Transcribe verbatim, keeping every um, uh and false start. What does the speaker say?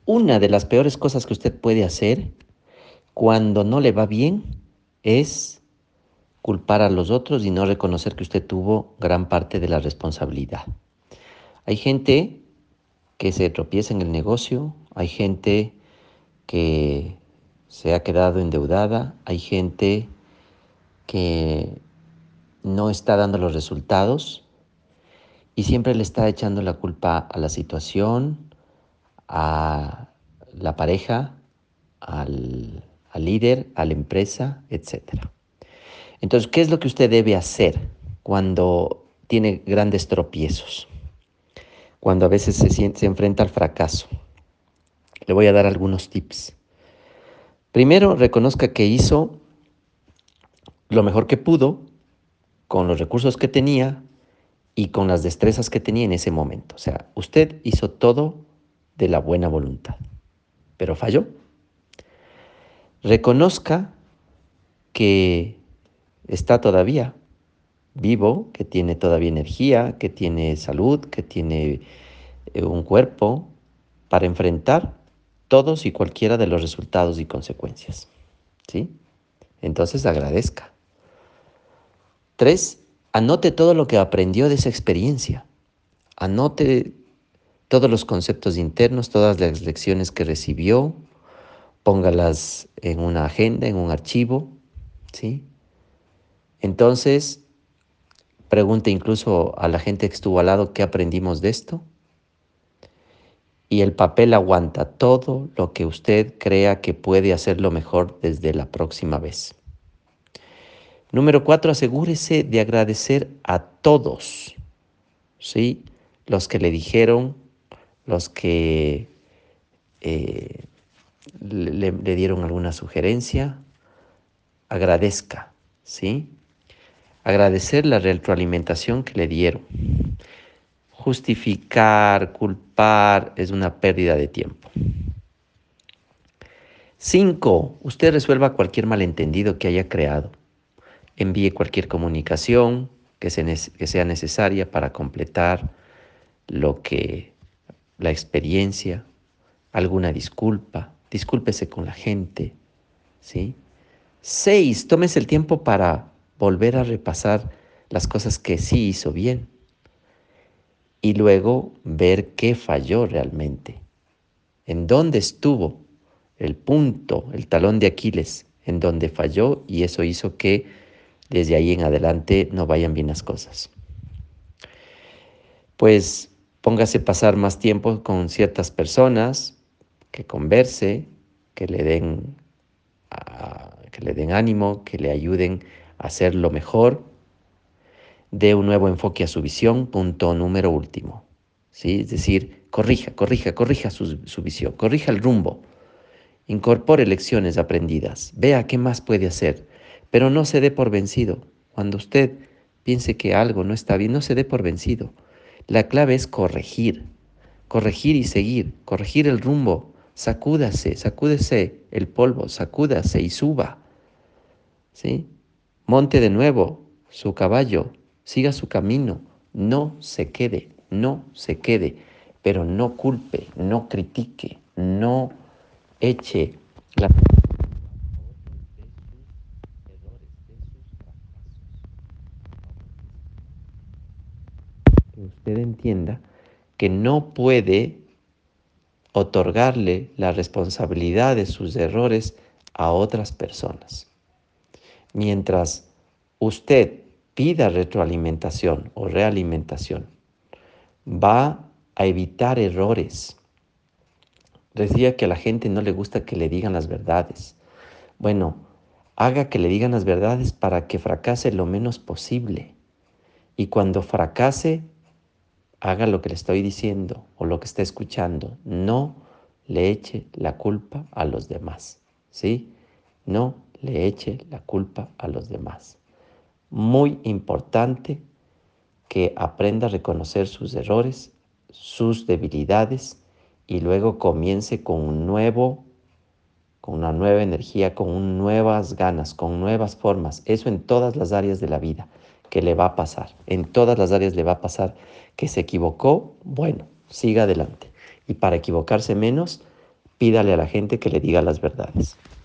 una de las peores cosas que usted puede hacer cuando no le va bien es culpar a los otros y no reconocer que usted tuvo gran parte de la responsabilidad. Hay gente que se tropieza en el negocio, hay gente que se ha quedado endeudada, hay gente que no está dando los resultados y siempre le está echando la culpa a la situación, a la pareja, al, al líder, a la empresa, etcétera. Entonces, ¿qué es lo que usted debe hacer cuando tiene grandes tropiezos? Cuando a veces se, siente, se enfrenta al fracaso. Le voy a dar algunos tips. Primero, reconozca que hizo lo mejor que pudo con los recursos que tenía y con las destrezas que tenía en ese momento. O sea, usted hizo todo de la buena voluntad, pero falló. Reconozca que está todavía vivo, que tiene todavía energía, que tiene salud, que tiene eh, un cuerpo para enfrentar todos y cualquiera de los resultados y consecuencias. ¿Sí? Entonces agradezca. Tres, anote todo lo que aprendió de esa experiencia. Anote todos los conceptos internos, todas las lecciones que recibió, póngalas en una agenda, en un archivo, ¿sí? Entonces, pregunte incluso a la gente que estuvo al lado qué aprendimos de esto. Y el papel aguanta todo lo que usted crea que puede hacerlo mejor desde la próxima vez. Número cuatro, asegúrese de agradecer a todos, ¿sí? Los que le dijeron, los que eh, le, le dieron alguna sugerencia, agradezca, ¿sí? Agradecer la retroalimentación que le dieron. Justificar, culpar, es una pérdida de tiempo. Cinco, usted resuelva cualquier malentendido que haya creado. Envíe cualquier comunicación que, se, que sea necesaria para completar lo que, la experiencia, alguna disculpa, discúlpese con la gente, ¿sí? Seis, tómese el tiempo para volver a repasar las cosas que sí hizo bien y luego ver qué falló realmente, en dónde estuvo el punto, el talón de Aquiles, en donde falló y eso hizo que desde ahí en adelante no vayan bien las cosas. Pues póngase a pasar más tiempo con ciertas personas, que converse, que le den, a, que le den ánimo, que le ayuden a hacerlo mejor. Dé un nuevo enfoque a su visión, punto número último. ¿Sí? Es decir, corrija, corrija, corrija su, su visión, corrija el rumbo. Incorpore lecciones aprendidas, vea qué más puede hacer, pero no se dé por vencido. Cuando usted piense que algo no está bien, no se dé por vencido. La clave es corregir, corregir y seguir, corregir el rumbo. Sacúdase, sacúdese el polvo, sacúdase y suba. ¿Sí? Monte de nuevo su caballo, siga su camino, no se quede, no se quede, pero no culpe, no critique, no eche la que usted entienda que no puede otorgarle la responsabilidad de sus errores a otras personas. Mientras usted pida retroalimentación o realimentación, va a evitar errores. Decía que a la gente no le gusta que le digan las verdades. Bueno, haga que le digan las verdades para que fracase lo menos posible. Y cuando fracase, haga lo que le estoy diciendo o lo que está escuchando. No le eche la culpa a los demás, ¿sí? No le eche la culpa a los demás. Muy importante que aprenda a reconocer sus errores, sus debilidades y luego comience con un nuevo, con una nueva energía, con nuevas ganas, con nuevas formas. Eso en todas las áreas de la vida que le va a pasar. En todas las áreas le va a pasar que se equivocó. Bueno, siga adelante. Y para equivocarse menos, pídale a la gente que le diga las verdades.